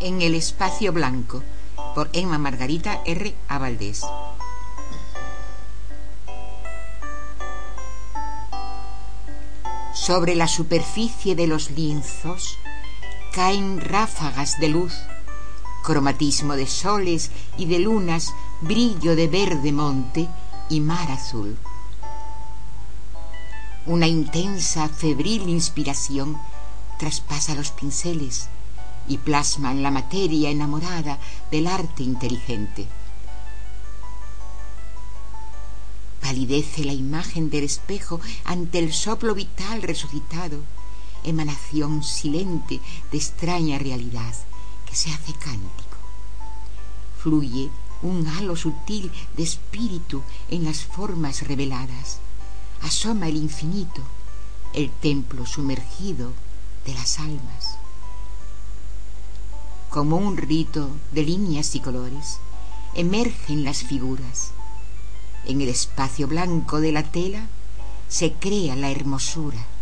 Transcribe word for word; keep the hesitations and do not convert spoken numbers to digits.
En el espacio blanco, por Emma Margarita R. A. Valdés. Sobre la superficie de los lienzos caen ráfagas de luz, cromatismo de soles y de lunas, brillo de verde monte y mar azul. Una intensa, febril inspiración traspasa los pinceles y plasma en la materia enamorada del arte inteligente. Palidece la imagen del espejo ante el soplo vital resucitado, emanación silente de extraña realidad que se hace cántico. Fluye un halo sutil de espíritu en las formas reveladas. Asoma el infinito, el templo sumergido de las almas. Como un rito de líneas y colores, emergen las figuras. En el espacio blanco de la tela se crea la hermosura.